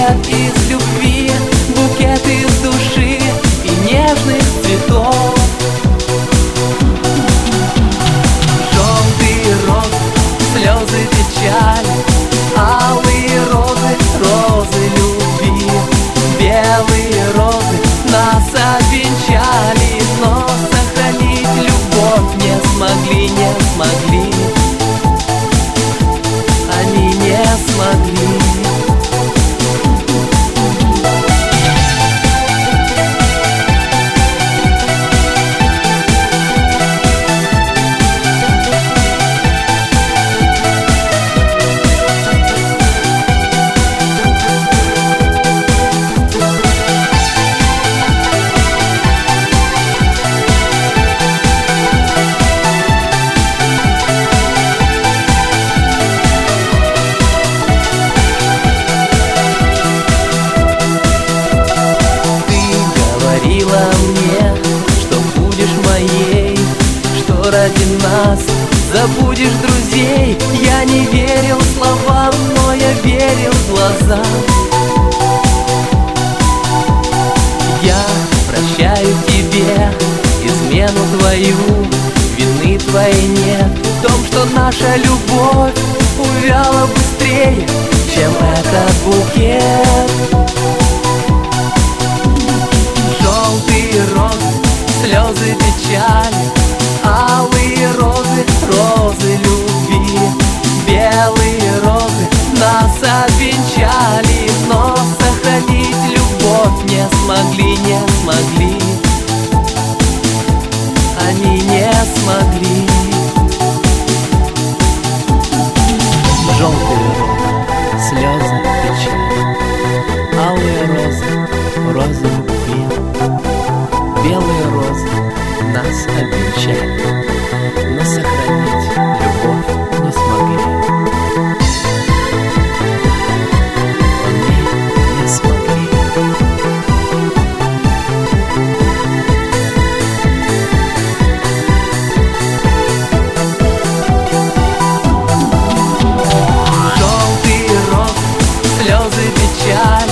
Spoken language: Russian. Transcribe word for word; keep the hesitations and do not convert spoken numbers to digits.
букет из любви, букет из души и нежных цветов. Желтые розы, слезы печали, алые розы, розы любви. Белые розы нас обвенчали, но сохранить любовь не смогли, не смогли. Они не смогли. Говорила мне, что будешь моей, что ради нас забудешь друзей. Я не верил словам, но я верил глазам. Я прощаю тебе измену твою, вины твоей нет в том, что наша любовь увяла быстрее, чем этот букет. Желтые розы, слезы печали, алые розы, розы любви. Белые розы нас обвенчали, но сохранить любовь не смогли, не смогли. Они не смогли. Желтые розы, слезы печали, алые розы, розы любви. Белые розы нас обвенчали, но сохранить любовь не смогли. Они не смогли. Желтые розы, слезы печали,